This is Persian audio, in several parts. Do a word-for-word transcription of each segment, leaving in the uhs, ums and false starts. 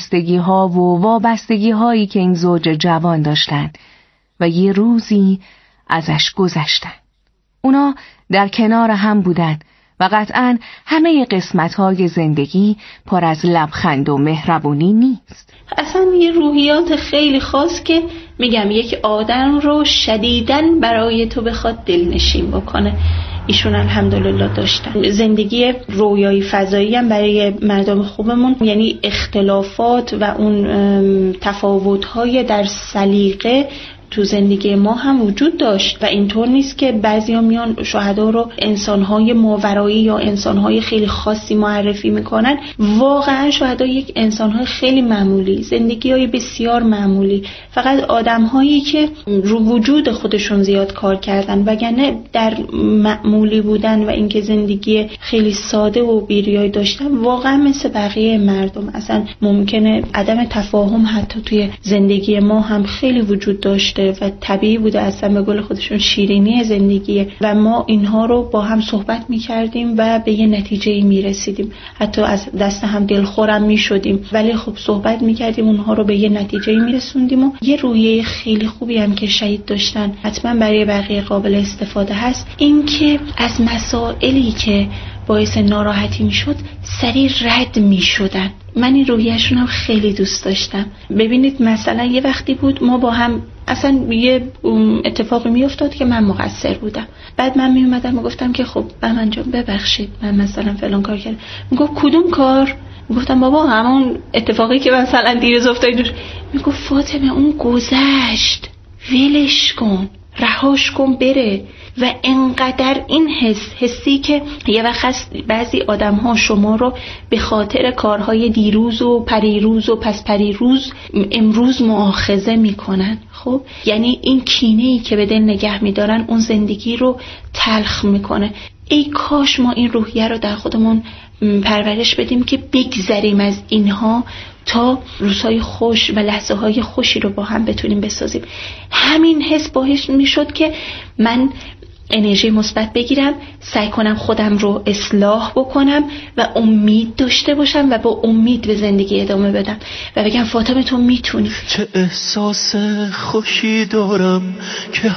بستگی ها و وابستگی هایی که این زوج جوان داشتند و یه روزی ازش گذشتن. اونا در کنار هم بودن و قطعاً همه قسمت‌های زندگی پر از لبخند و مهربونی نیست. اصلا یه روحیات خیلی خاص که میگم یک آدم رو شدیداً برای تو بخواد دلنشین بکنه. ایشون الحمدلله داشتن. زندگی رویایی فضایی هم برای مردم خوبمون، یعنی اختلافات و اون تفاوت‌های در سلیقه تو زندگی ما هم وجود داشت و اینطور نیست که بعضیا میان شهدا رو انسان‌های ماورایی یا انسان‌های خیلی خاصی معرفی میکنن. واقعا شهدا یک انسان‌های خیلی معمولی، زندگی‌های بسیار معمولی، فقط آدم‌هایی که رو وجود خودشون زیاد کار کردن، وگرنه در معمولی بودن و اینکه زندگی خیلی ساده و بیریایی داشتن واقعا مثل بقیه مردم. اصلا ممکنه عدم تفاهم حتی توی زندگی ما هم خیلی وجود داشت و طبیعی بوده، اصلا به قول خودشون شیرینی زندگیه و ما اینها رو با هم صحبت می‌کردیم و به یه نتیجه‌ای می‌رسیدیم. حتی از دست هم دلخورم می‌شدیم، ولی خب صحبت می‌کردیم، اونها رو به یه نتیجه‌ای می‌رسوندیم و یه رویه خیلی خوبی هم که شهید داشتن حتما برای بقیه قابل استفاده هست. این که از مسائلی که باعث ناراحتی میشد سریع رد میشدن. من این روحیه‌شون هم خیلی دوست داشتم. ببینید مثلا یه وقتی بود ما با هم اصلا یه اتفاقی میافتاد که من مقصر بودم، بعد من میومدم میگفتم که خب بهمن جان ببخشید من مثلا فلان کار کردم. میگفت کدوم کار؟ میگفتم بابا همون اتفاقی که مثلا دیروز افتاد. میگفت فاطمه اون گذشت، ولش کن، رهاش کن بره. و انقدر این حس حسی که یه وقت هست بعضی آدم ها شما رو به خاطر کارهای دیروز و پریروز و پس پریروز امروز مؤاخذه میکنن. خب یعنی این کینه‌ای که به دل نگه میدارن اون زندگی رو تلخ میکنه. ای کاش ما این روحیه رو در خودمون پرورش بدیم که بگذریم از اینها تا روزهای خوش و لحظه های خوشی رو با هم بتونیم بسازیم. همین حس باعث میشد که من انرژی مثبت بگیرم، سعی کنم خودم رو اصلاح بکنم و امید داشته باشم و با امید به زندگی ادامه بدم و بگم فاطمه تو میتونی. چه احساس خوشی دارم که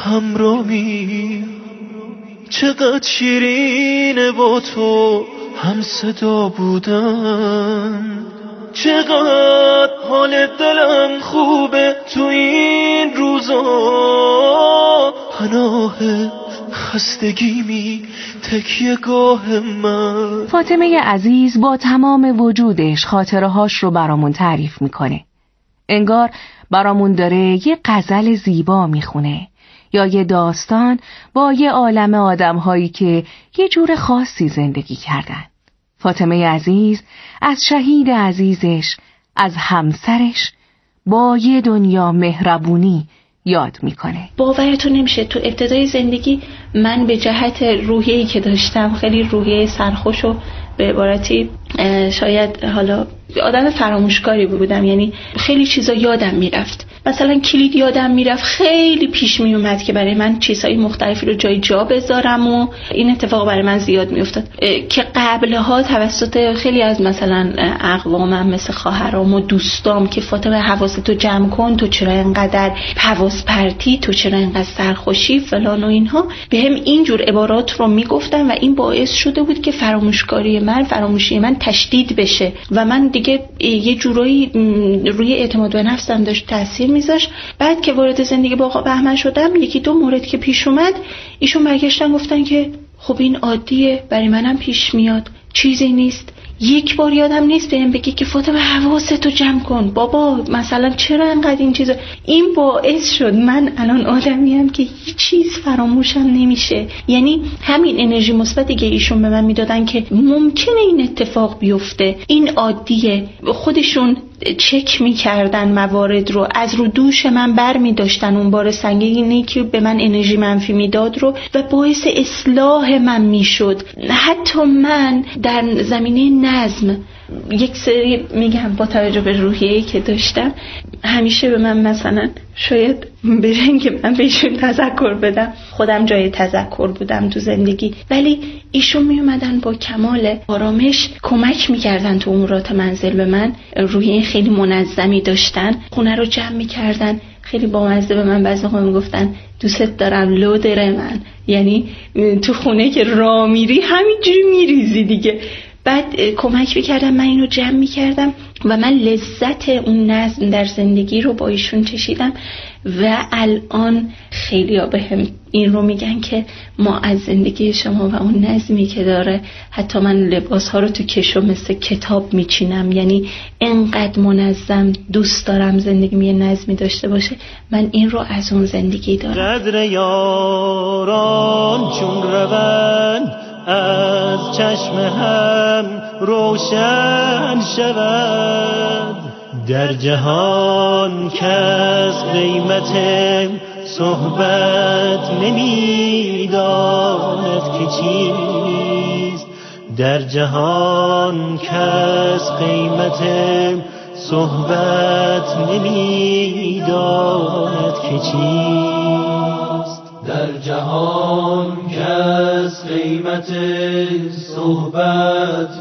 همراهی، چقدر شیرینه با تو هم صدا بودن، چقدر حال دلم خوبه تو این روزا، پناه خستگی می تکیه گاه من. فاطمه عزیز با تمام وجودش خاطرهاش رو برامون تعریف میکنه. انگار برامون داره یه غزل زیبا میخونه یا یه داستان با یه عالم آدم‌هایی که یه جور خاصی زندگی کردن. فاطمه عزیز از شهید عزیزش، از همسرش با یه دنیا مهربونی یاد میکنه. باورتون نمیشه تو ابتدای زندگی من به جهت روحیه‌ای که داشتم، خیلی روحیه سرخوش و به عبارتی شاید حالا آدم فراموشکاری بودم، یعنی خیلی چیزا یادم میرفت. مثلا کلید یادم میرفت، خیلی پیش می اومد که برای من چیزهای مختلفی رو جای جا بذارم و این اتفاق برای من زیاد میافتاد که قبلها توسط خیلی از مثلا اقوامم مثل خواهرام و دوستام که فاطمه حواستو جمع کن، تو چرا اینقدر حواس پرتی، تو چرا اینقدر سرخوشی فلان و اینها، بهم اینجور عبارات رو میگفتن و این باعث شده بود که فراموشکاری من، فراموشی من تشدید بشه و من دیگه یه جورایی روی اعتماد به نفسم داشت تاثیر میذاش. بعد که وارد زندگی با آقا بهمن شدم، یکی دو مورد که پیش اومد، ایشون برگشتن گفتن که خب این عادیه، برای منم پیش میاد، چیزی نیست. یک بار یادم نیست بهم بگی که فاطمه حواستو جمع کن، بابا مثلا چرا انقدر این چیزا. این باعث شد من الان آدمیم که هیچ چیز فراموشم نمیشه. یعنی همین انرژی مثبتی که ایشون به من میدادن که ممکنه این اتفاق بیفته، این عادیه، خودشون چک میکردن موارد رو، از رو دوش من بر میداشتن اون بار سنگینی که به من انرژی منفی میداد رو و باعث اصلاح من میشد. حتی من در زمینه نظم یک سری میگم با توجه به روحیه‌ای که داشتم همیشه به من مثلا شاید برن که من بهشون تذکر بدم، خودم جای تذکر بودم تو زندگی، ولی ایشون میومدن با کمال آرامش کمک میکردن تو امورات منزل به من. روحیه خیلی منظمی داشتن، خونه رو جمع میکردن، خیلی بامزه به من بعضی وقتا میگفتن دوست دارم لودر من، یعنی تو خونه که راه میری همینجوری میریزی دیگه. بعد کمک میکردم، من اینو جمع میکردم و من لذت اون نظم در زندگی رو با ایشون چشیدم و الان خیلی ها به هم این رو میگن که ما از زندگی شما و اون نظمی که داره، حتی من لباس ها رو تو کشو مثل کتاب میچینم، یعنی انقدر منظم دوست دارم زندگی یه نظمی داشته باشه. من این رو از اون زندگی دارم. قدر یاران چون روند از چشم هم روشن شود، در جهان کس قیمت صحبت نمیداند که چیست، در جهان کس قیمت صحبت نمیداند که چیست، در جهان کس قیمت صحبت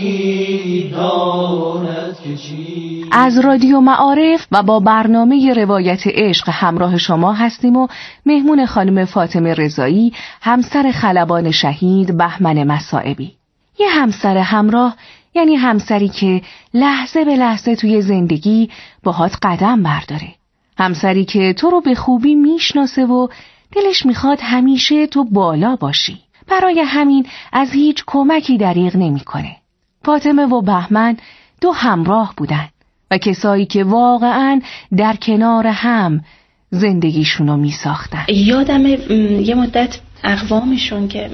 نمیداند که چیست. از رادیو معارف و با برنامه روایت عشق همراه شما هستیم و مهمون خانم فاطمه رضایی، همسر خلبان شهید بهمن مصائبی. یه همسر همراه یعنی همسری که لحظه به لحظه توی زندگی باهات قدم برداره، همسری که تو رو به خوبی میشناسه و دلش میخواد همیشه تو بالا باشی. برای همین از هیچ کمکی دریغ نمیکنه. فاطمه و بهمن دو همراه بودن و کسایی که واقعاً در کنار هم زندگیشونو میساختن. یادم یه مدت اقوامشون که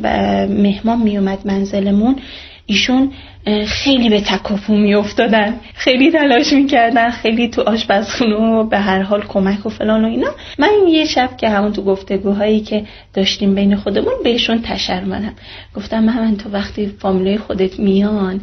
مهمان میومد منزلمون، ایشون خیلی به تکاپو می افتادن، خیلی تلاش میکردن، خیلی تو آشپزخونه و به هر حال کمک و فلان و اینا. من یه شب که همون تو گفتگوهایی که داشتیم بین خودمون بهشون تشر منم گفتم من تو وقتی فامیلای خودت میان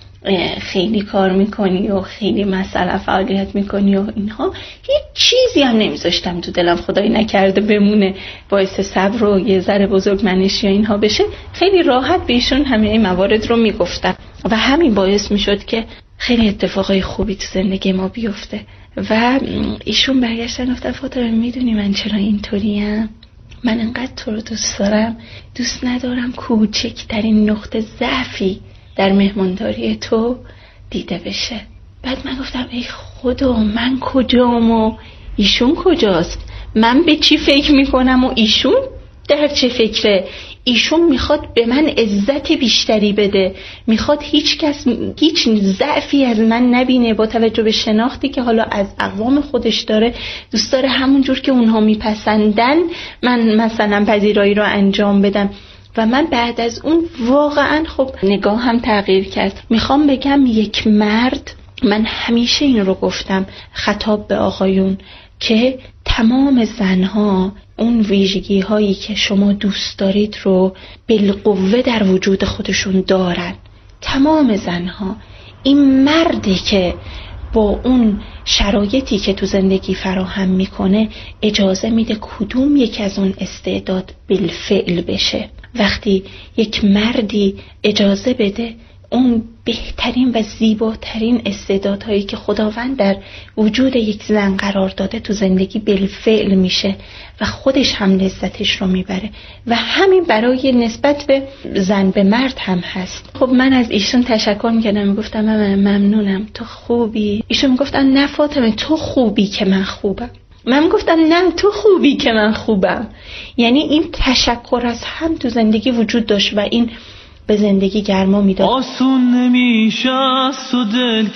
خیلی کار میکنی و خیلی مسئله فعالیت میکنی و اینها، هیچ چیزی هم نمیذاشتم تو دلم، خدایی نکرده بمونه باعث صبر و یه ذره بزرگ منشی و اینها بشه. خیلی راحت بهشون همه این موارد رو میگفتم و همین باعث میشد که خیلی اتفاقای خوبی تو زندگی ما بیفته. و ایشون برگشتن گفتن فاطمه میدونی من چرا اینطوریم؟ من انقدر تو رو دوست دارم، دوست ندارم کوچکترین نقطه ضعفی در مهمانداری تو دیده بشه. بعد من گفتم ای خدا من کجام و ایشون کجاست؟ من به چی فکر میکنم و ایشون در چه فکره؟ ایشون میخواد به من عزت بیشتری بده، میخواد هیچ کس هیچ ضعفی از من نبینه، با توجه به شناختی که حالا از اقوام خودش داره دوست داره همون جور که اونها میپسندن من مثلا پذیرایی رو انجام بدم. و من بعد از اون واقعا خب نگاه هم تغییر کرد. میخوام بگم یک مرد، من همیشه این رو گفتم خطاب به آقایون، که تمام زنها اون ویژگی هایی که شما دوست دارید رو بالقوه در وجود خودشون دارن. تمام زنها. این مردی که با اون شرایطی که تو زندگی فراهم میکنه اجازه میده کدوم یک از اون استعداد بالفعل بشه. وقتی یک مردی اجازه بده اون بهترین و زیباترین استعدادهایی که خداوند در وجود یک زن قرار داده تو زندگی بالفعل میشه و خودش هم لذتش رو میبره. و همین برای نسبت به زن به مرد هم هست. خب من از ایشون تشکر میکردم، میگفتم من ممنونم تو خوبی. ایشون میگفتن نه فاطمه تو خوبی که من خوبم. من گفتم نه تو خوبی که من خوبم. یعنی این تشکر از هم تو زندگی وجود داشت و این به زندگی گرما میداد. آسون نمیشه از تو دل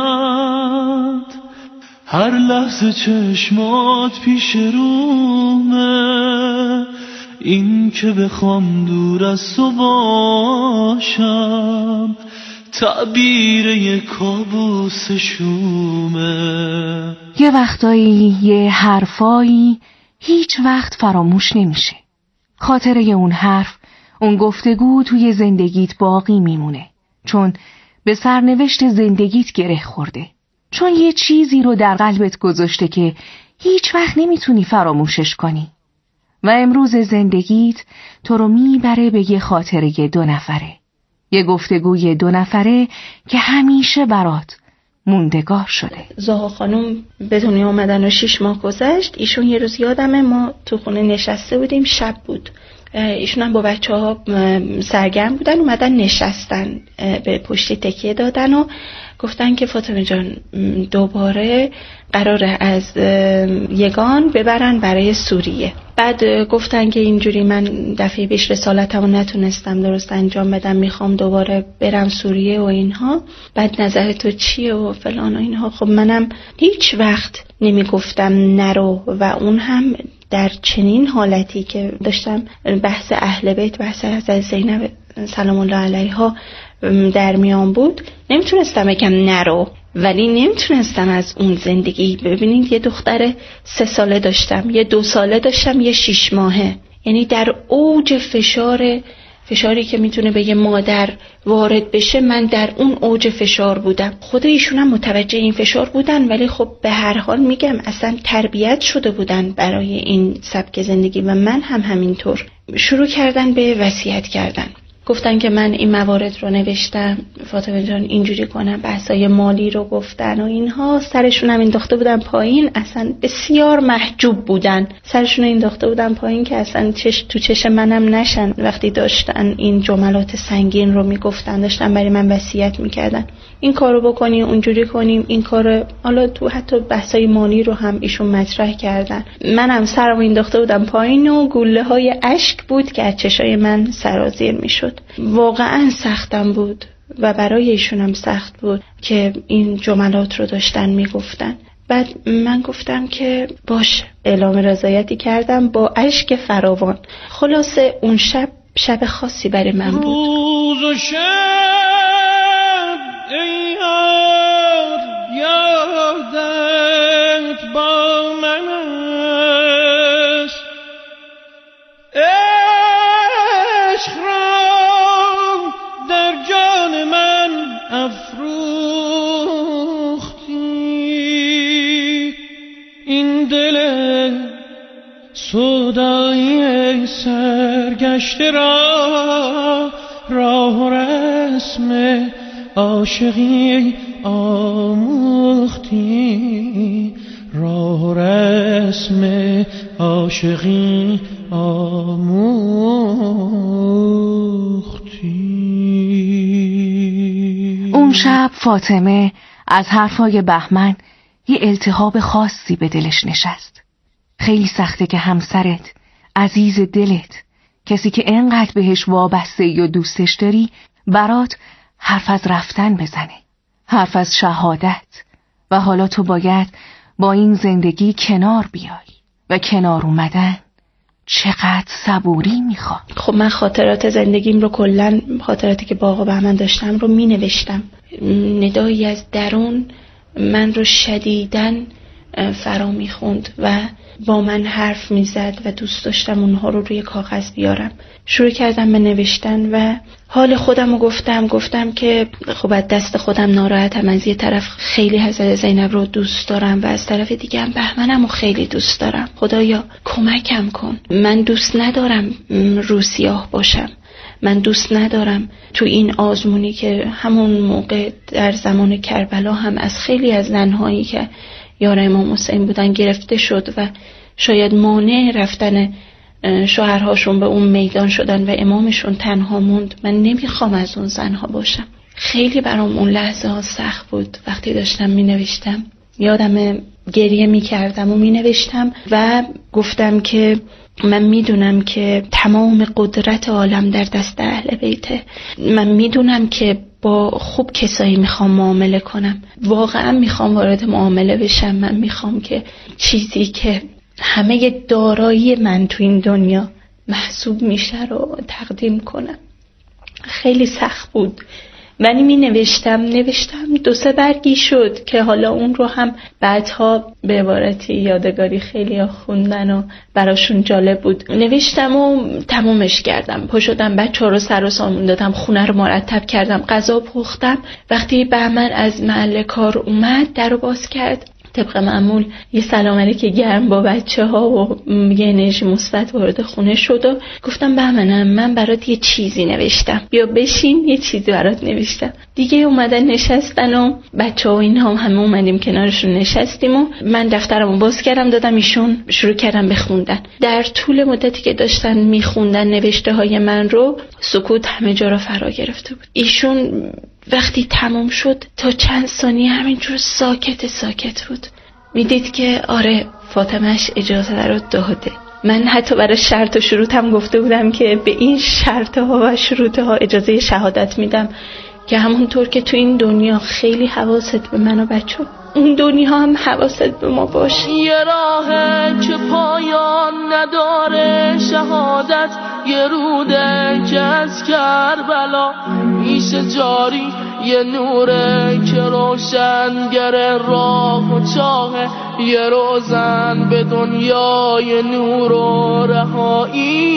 کند، هر لحظه چشمات پیش رومه، این که بخوام دور از تو باشم تعبیر یک کابوس شومه. یه وقتایی یه حرفایی هیچ وقت فراموش نمیشه. خاطره اون حرف، اون گفتگو توی زندگیت باقی میمونه، چون به سرنوشت زندگیت گره خورده، چون یه چیزی رو در قلبت گذاشته که هیچ وقت نمیتونی فراموشش کنی و امروز زندگیت تو رو میبره به یه خاطره دو نفره، یه گفتگوی دو نفره که همیشه برات موندگار شده. زها خانم به دنیا آمدن و شش ماه گذشت. ایشون یه روز یادمه ما تو خونه نشسته بودیم، شب بود، ایشون هم با بچه ها سرگرم بودن، اومدن نشستن، به پشتی تکیه دادن و گفتن که فاطمه جان دوباره قراره از یگان ببرن برای سوریه. بعد گفتن که اینجوری من دفعه پیش رسالتمو نتونستم درست انجام بدم، میخوام دوباره برم سوریه و اینها، بعد نظر تو چیه و فلان و اینها. خب منم هیچ وقت نمیگفتم نرو و اون هم در چنین حالتی که داشتم بحث اهل بیت، بحث حضرت زینب سلام الله علیها در میان بود، نمیتونستم بگم نرو، ولی نمیتونستم از اون زندگی. ببینید یه دختر سه ساله داشتم، یه دو ساله داشتم، یه شیش ماهه، یعنی در اوج فشار فشاری که میتونه به یه مادر وارد بشه، من در اون اوج فشار بودم. خود ایشون هم متوجه این فشار بودن، ولی خب به هر حال میگم اصلا تربیت شده بودن برای این سبک زندگی و من هم همینطور. شروع کردن به وصیت کردن، گفتن که من این موارد رو نوشتم فاطمه جان اینجوری کنم، بحثای مالی رو گفتن و اینها. سرشون هم انداخته بودن پایین، اصلا بسیار محجوب بودن، سرشون رو انداخته بودن پایین که اصلا چش تو چش منم نشن. وقتی داشتن این جملات سنگین رو میگفتن، داشتن برای من وصیت میکردن این کارو بکنی، اونجوری کنیم، این کارو. حالا تو حتی بحثای مالی رو هم ایشون مطرح کردن. منم سرمو انداخته بودم پایین و گوله های اشک بود که از چشای من سرازیر میشد. واقعا سختم بود و برای ایشونم سخت بود که این جملات رو داشتن میگفتن. بعد من گفتم که باش، اعلام رضایتی کردم با اشک فراوان. خلاصه اون شب شب خاصی برای من بود. روز و شب ای یار یادت با من است، عشق را در جان من افروختی، این دل سودایی سرگشته را راه و رسم عاشقی آموختی، راه و رسم عاشقی آموختی. اون شب فاطمه از حرفای بهمن یه التهاب خاصی به دلش نشست. خیلی سخته که همسرت، عزیز دلت، کسی که انقدر بهش وابسته و دوستش داری، برات حرف از رفتن بزنه، حرف از شهادت، و حالا تو باید با این زندگی کنار بیای و کنار اومدن چقدر صبوری میخواد. خب من خاطرات زندگیم رو کلن، خاطراتی که با آقا بهمن داشتم رو می نوشتم. ندایی از درون من رو شدیداً فرا میخوند و با من حرف میزد و دوست داشتم اونها رو روی کاغذ بیارم. شروع کردم به نوشتن و حال خودم رو گفتم گفتم که خب از دست خودم ناراحتم. از یه طرف خیلی حضرت زینب رو دوست دارم و از طرف دیگه هم بهمنم رو خیلی دوست دارم. خدایا کمکم کن. من دوست ندارم رو سیاه باشم. من دوست ندارم تو این آزمونی که همون موقع در زمان کربلا هم از خیلی از زنهایی که یار امام حسین بودن گرفته شد و شاید مانع رفتن شوهرهاشون به اون میدان شدن و امامشون تنها موند. من نمیخوام از اون زنها باشم. خیلی برام اون لحظه ها سخت بود. وقتی داشتم می نوشتم یادم گریه می کردم و می نوشتم و گفتم که من میدونم که تمام قدرت عالم در دست اهل بیته. من میدونم که با خوب کسایی میخوام معامله کنم. واقعا میخوام وارد معامله بشم. من میخوام که چیزی که همه دارایی من تو این دنیا محسوب میشه رو تقدیم کنم. خیلی سخت بود ولی می نوشتم نوشتم دو سه برگی شد که حالا اون رو هم بعدها به عبارتی یادگاری خیلی ها خوندن و براشون جالب بود. نوشتم و تمومش کردم. پا شدم بچه ها رو سر و سامون دادم، خونه رو مرتب کردم، غذا پختم. وقتی بهمن از محل کار اومد در رو باز کرد، طبق معمول یه سلام علیک گرم با بچه ها و یه انرژی مثبت وارد خونه شد و گفتم بهمنم من برات یه چیزی نوشتم، بیا بشین یه چیزی برات نوشتم. دیگه اومدن نشستن و بچه ها این هم همه اومدیم کنارشون نشستیم و من دفترمو باز کردم دادم ایشون شروع کردم بخوندن. در طول مدتی که داشتن میخوندن نوشته های من رو سکوت همه جا را فرا گرفته بود. ایشون وقتی تمام شد تا چند ثانیه همینجور ساکت ساکت بود. میدید که آره فاطمه‌اش اجازه رو داده. من حتی برای شرط و شروطم گفته بودم که به این شرط ها و شروط ها اجازه شهادت میدم که همونطور که تو این دنیا خیلی حواست به من و بچه اون دنیا هم حواست به ما باشه. یه راهه که پایان نداره شهادت، یه روده که از کربلا میشه جاری، یه نوره که روشنگر راه و چاهه، یه روزن به دنیای نور و رهایی،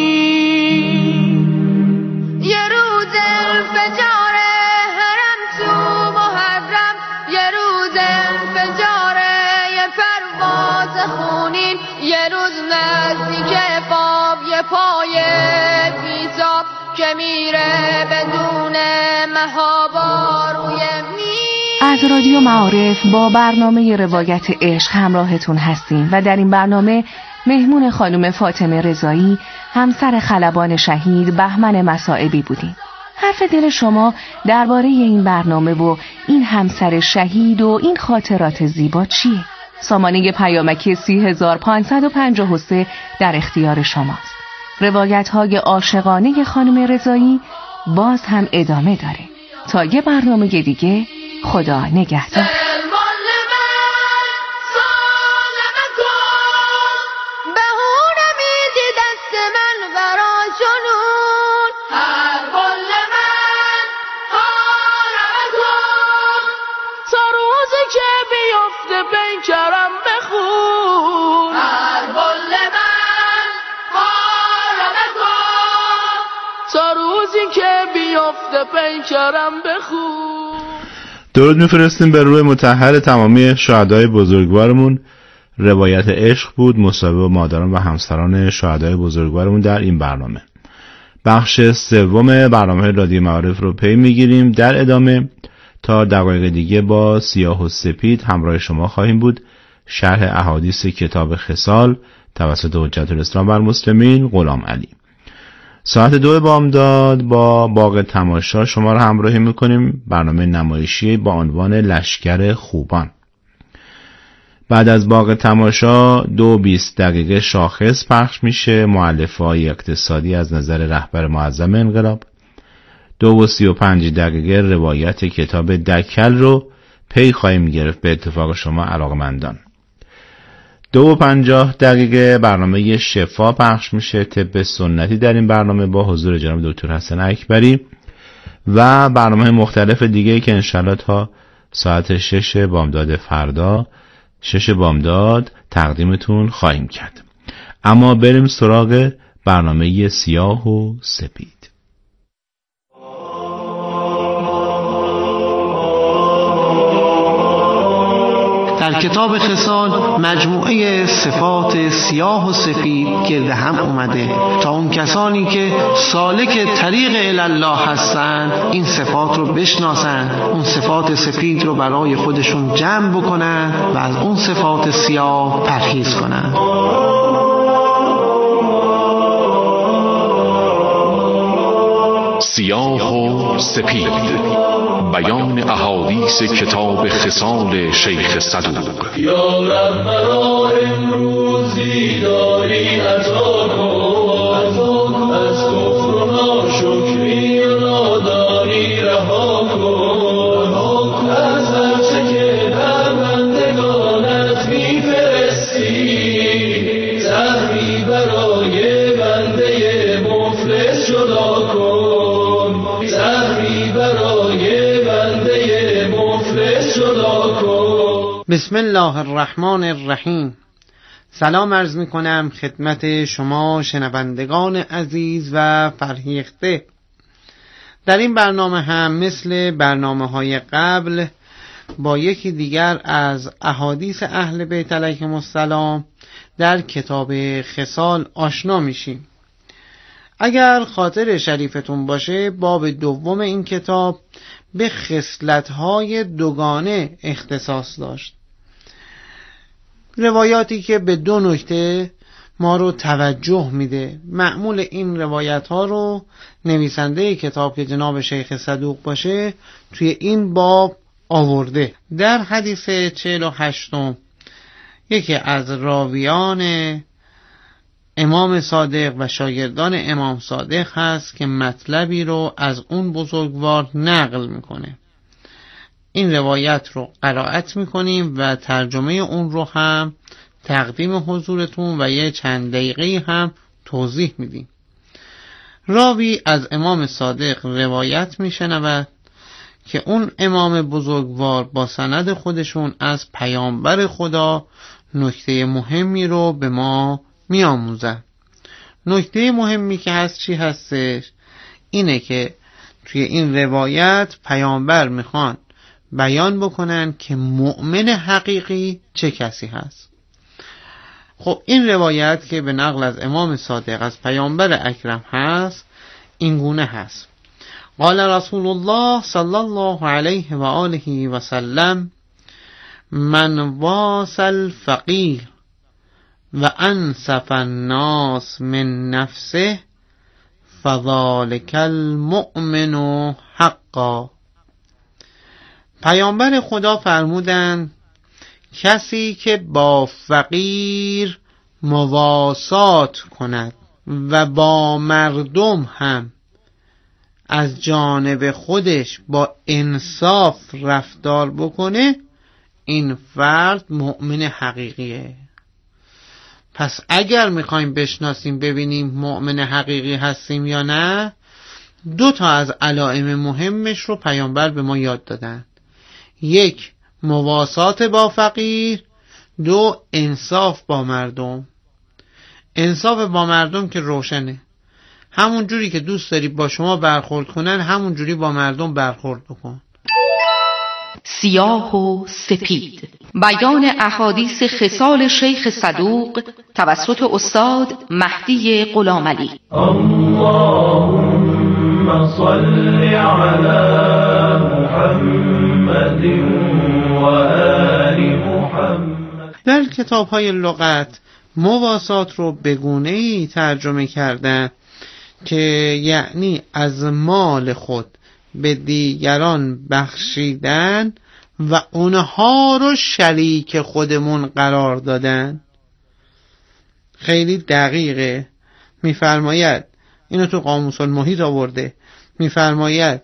یه روز انفجار حرم تو محرم، یه روز انفجار یه پرواز خونین، یه روز نزدیک باب یه پای بیزاب که میره بدون مهابا روی می. از رادیو معارف با برنامه روایت عشق همراهتون هستیم و در این برنامه مهمون خانم فاطمه رضایی، همسر خلبان شهید بهمن مصائبی بودیم. حرف دل شما درباره این برنامه و این همسر شهید و این خاطرات زیبا چیه؟ سامانه پیامکی سی هزار پانصد و پنجاه و سه در اختیار شماست. روایت های عاشقانه خانم رضایی باز هم ادامه داره. تا یه برنامه دیگه، خدا نگهدار. پیکرم بخون، هر بل من حالم کن، تا روزی که بیفته پیکرم بخون. درود میفرستیم به روح مطهر تمامی شهدای بزرگوارمون. روایت عشق بود، مصاحبه با مادران و همسران شهدای بزرگوارمون در این برنامه. بخش سوم برنامه رادیو معارف رو پی میگیریم. در ادامه تا دقایق دیگه با سیاه و سپید همراه شما خواهیم بود. شرح احادیث کتاب خصال توسط حجت الاسلام بر مسلمین غلام علی. ساعت دو بامداد با باغ تماشا شما را همراهی میکنیم. برنامه نمایشی با عنوان لشکر خوبان. بعد از باغ تماشا دو بیست دقیقه شاخص پخش میشه، مؤلفه‌های اقتصادی از نظر رهبر معظم انقلاب. دو و سی و پنج دقیقه روایت کتاب دکل رو پی خواهیم گرفت به اتفاق شما علاقمندان. دو و پنجاه دقیقه برنامه شفا پخش میشه، طب سنتی در این برنامه با حضور جناب دکتر حسن اکبری و برنامه مختلف دیگه که انشالله تا ساعت شش بامداد فردا شش بامداد تقدیمتون خواهیم کرد. اما بریم سراغ برنامه سیاه و سپید. در کتاب خصال مجموعه صفات سیاه و سفید گرد هم اومده تا اون کسانی که سالک طریق الله هستند این صفات رو بشناسن، اون صفات سفید رو برای خودشون جمع بکنن و از اون صفات سیاه پرهیز کنن. سیاه و سپید، بیان احادیث کتاب خصال شیخ صدوق. یا رب مرا امروزی داری عطا کن، از کفر و ناشکری و نادانی رها کن، از هرچه که پروردگانت میفرستی زهری برای بنده مفلس جدا کن، زهری برای بسم الله الرحمن الرحیم. سلام عرض می کنم خدمت شما شنوندگان عزیز و فرهیخته. در این برنامه هم مثل برنامه های قبل با یکی دیگر از احادیث اهل بیت علیهم السلام در کتاب خصال آشنا میشیم. اگر خاطر شریفتون باشه باب دوم این کتاب به خصلت‌های دوگانه اختصاص داشت، روایاتی که به دو نکته ما رو توجه میده. معمول این روایت ها رو نویسنده کتاب که جناب شیخ صدوق باشه توی این باب آورده. در حدیث چهل و هشتم یکی از راویان امام صادق و شاگردان امام صادق هست که مطلبی رو از اون بزرگوار نقل میکنه. این روایت رو قرائت میکنیم و ترجمه اون رو هم تقدیم حضورتون و یه چند دقیقه هم توضیح میدیم. راوی از امام صادق روایت میشنود که اون امام بزرگوار با سند خودشون از پیامبر خدا نکته مهمی رو به ما میآموزن. نکته مهمی که هست چی هستش؟ اینه که توی این روایت پیامبر میخوان بیان بکنن که مؤمن حقیقی چه کسی هست. خب این روایت که به نقل از امام صادق از پیامبر اکرم هست این گونه هست: قال رسول الله صلی الله علیه و آله و سلم: من واصل فقیر و انصف الناس من نفسه فذلک المؤمن حقا. پیامبر خدا فرمودند کسی که با فقیر مواسات کند و با مردم هم از جانب خودش با انصاف رفتار بکنه، این فرد مؤمن حقیقیه. پس اگر میخوایم بشناسیم ببینیم مؤمن حقیقی هستیم یا نه، دو تا از علائم مهمش رو پیامبر به ما یاد دادن: یک، مواسات با فقیر، دو، انصاف با مردم. انصاف با مردم که روشنه، همون جوری که دوست داری با شما برخورد کنن همون جوری با مردم برخورد بکن. سیاه و سپید، بیان احادیث خصال شیخ صدوق توسط استاد مهدی غلامعلی. اللهم صل علی محمد و آل محمد. در کتاب‌های لغت مواسات رو به گونه‌ای ترجمه کردن که یعنی از مال خود به دیگران بخشیدن و اونها رو شریک خودمون قرار دادن. خیلی دقیقه. میفرماید، اینو تو قاموس المحیط آورده، میفرماید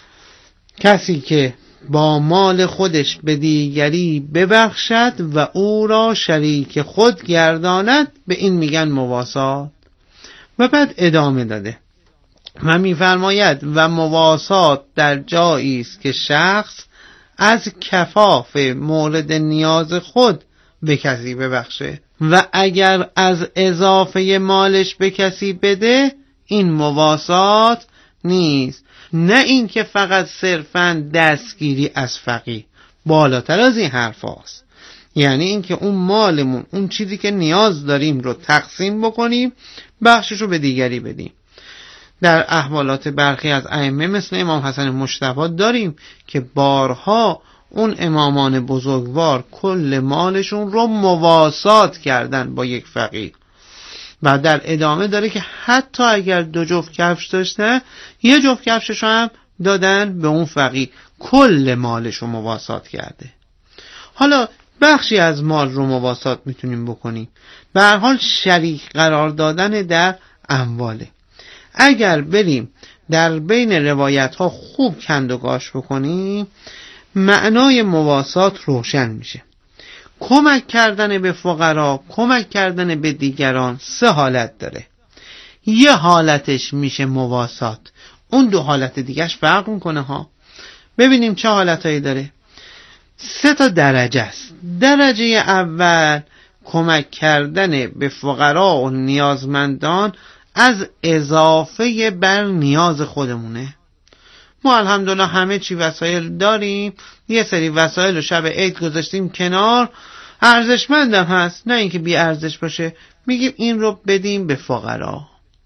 کسی که با مال خودش به دیگری ببخشد و او را شریک خود گرداند به این میگن مواسات. و بعد ادامه داده و میفرماید و مواسات در جایی است که شخص از کفاف مورد نیاز خود به کسی ببخشه و اگر از اضافه مالش به کسی بده این مواسات نیست. نه این که فقط صرفاً دستگیری از فقیر، بالاتر از این حرف هاست. یعنی این که اون مالمون، اون چیزی که نیاز داریم رو تقسیم بکنیم، بخشش رو به دیگری بدیم. در احوالات برخی از ائمه مثل امام حسن مجتبی داریم که بارها اون امامان بزرگوار کل مالشون رو مواسات کردن با یک فقیر. و در ادامه داره که حتی اگر دو جفت کفش داشته یه جفت کفشش هم دادن به اون فقیر، کل مالش رو مواسات کرده. حالا بخشی از مال رو مواسات میتونیم بکنیم، به هر حال شریک قرار دادن در امواله. اگر بریم در بین روایت ها خوب کندوگاش بکنیم معنای مواسات روشن میشه. کمک کردن به فقرا، کمک کردن به دیگران سه حالت داره. یه حالتش میشه مواسات، اون دو حالت دیگهش فرق میکنه ها. ببینیم چه حالتایی داره. سه تا درجه است. درجه اول کمک کردن به فقرا و نیازمندان از اضافه بر نیاز خودمونه. ما الحمدلله همه چی وسایل داریم، یه سری وسایل رو شب عید گذاشتیم کنار، ارزشمندم هست، نه اینکه بی ارزش باشه، میگیم این رو بدیم به فقرا.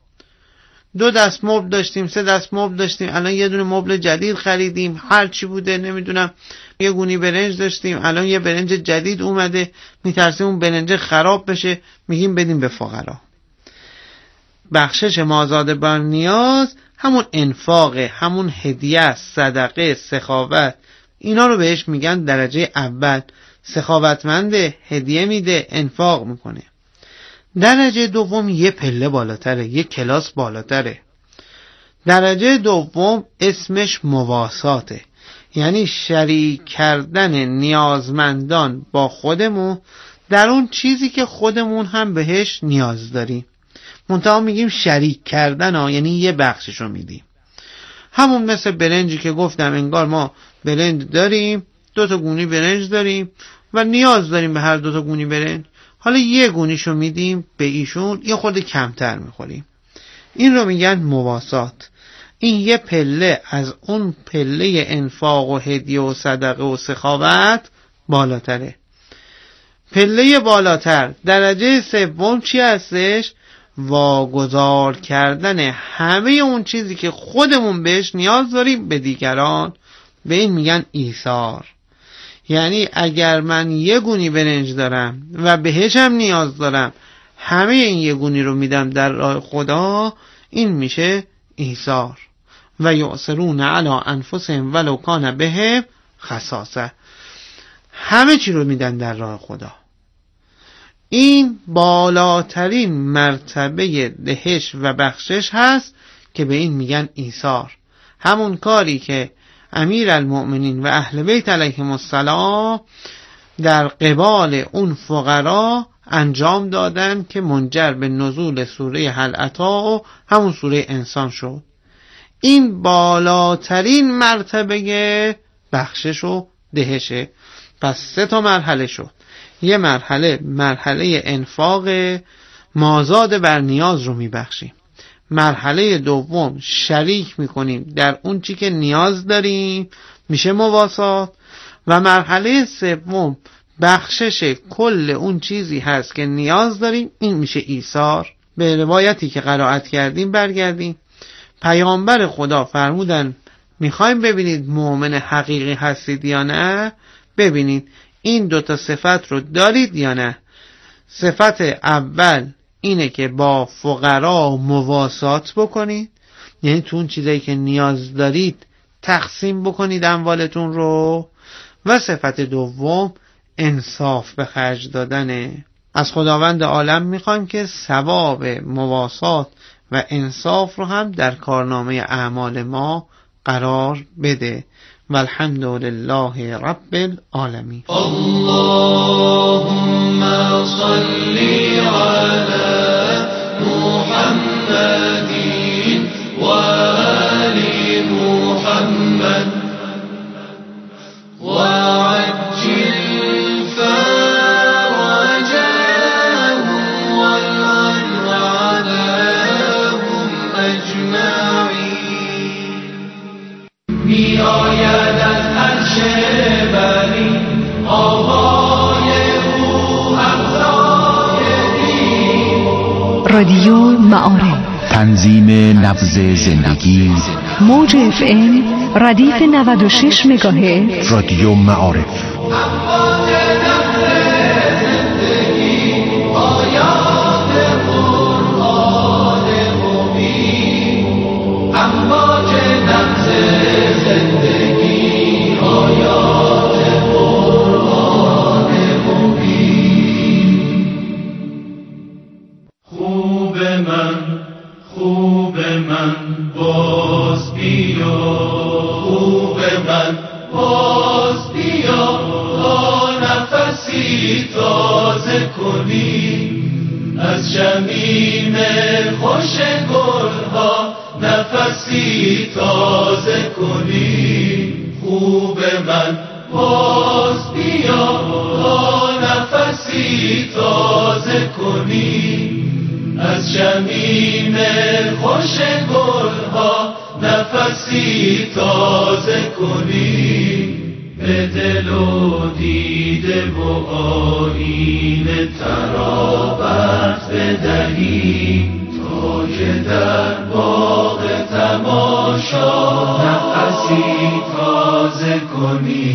دو دست مبل داشتیم، سه دست مبل داشتیم، الان یه دونه مبل جدید خریدیم، هر چی بوده نمیدونم، یه گونی برنج داشتیم، الان یه برنج جدید اومده، میترسیم اون برنج خراب بشه، میگیم بدیم به فقرا. بخشش مازاد بر نیاز همون انفاقه، همون هدیه، صدقه، سخاوت، اینا رو بهش میگن درجه اول. سخاوتمنده، هدیه میده، انفاق میکنه. درجه دوم یه پله بالاتره، یه کلاس بالاتره. درجه دوم اسمش مواساته، یعنی شریک کردن نیازمندان با خودمون در اون چیزی که خودمون هم بهش نیاز داریم. منتها میگیم شریک کردن ها، یعنی یه بخششو میدیم. همون مثل برنجی که گفتم، انگار ما برنج داریم، دو تا گونی برنج داریم و نیاز داریم به هر دو تا گونی برنج، حالا یه گونیشو میدیم به ایشون، یه خورده کمتر میخوریم. این رو میگن مواسات. این یه پله از اون پله انفاق و هدیه و صدقه و سخاوت بالاتره. پله بالاتر درجه سوم چی هستش؟ واگذار کردن همه اون چیزی که خودمون بهش نیاز داریم به دیگران، به این میگن ایثار. یعنی اگر من یه گونی برنج دارم و بهش هم نیاز دارم، همه این یه گونی رو میدم در راه خدا، این میشه ایثار. و یؤثرون علی انفسهم ولو کان بهم خصاصه، همه چی رو میدن در راه خدا. این بالاترین مرتبه دهش و بخشش هست که به این میگن ایثار. همون کاری که امیرالمؤمنین و اهل بیت علیهم السلام در قبال اون فقرا انجام دادن که منجر به نزول سوره هل اتی و همون سوره انسان شد. این بالاترین مرتبه بخشش و دهشه. پس سه تا مرحله شد. یه مرحله مرحله انفاق، مازاد بر نیاز رو میبخشیم. مرحله دوم شریک میکنیم در اون چی که نیاز داریم، میشه مواسات. و مرحله سوم بخشش کل اون چیزی هست که نیاز داریم، این میشه ایثار. به روایتی که قرائت کردیم برگردیم. پیامبر خدا فرمودن میخوایم ببینید مؤمن حقیقی هستید یا نه، ببینید این دوتا صفت رو دارید یا نه. صفت اول اینه که با فقرا مواسات بکنید، یعنی تو اون چیزایی که نیاز دارید تقسیم بکنید اموالتون رو. و صفت دوم انصاف به خرج دادنه. از خداوند عالم میخوایم که ثواب مواسات و انصاف رو هم در کارنامه اعمال ما قرار بده. والحمد لله رب العالمین. اللهم صل على محمد و آل محمد و عجل فرجهم والعن عنهم اجمعین. می آید از عرش بری آوای او همراه دین. رادیو معارف، تنظیم نبض زندگی، موج اف ام ردیف نود و شش مگاهرتز. رادیو معارف. امواج نبض زندگی، آیات قرآن مبین. امواج نبض زندگی، آیات قرآن مبین. خوب من، خوب من باز بیا، خوب من باز بیا، تا نفسی تازه کنی از شمیم خوش گلها، نفسی تازه کنی. خوب من باز بیا تا نفسی تازه کنی، از شمیم خوش گلها نفسی تازه کنی، به دل و دیده و آیینه ترابت بدهی، تا که در باغ تماشا نفسی تازه کنی.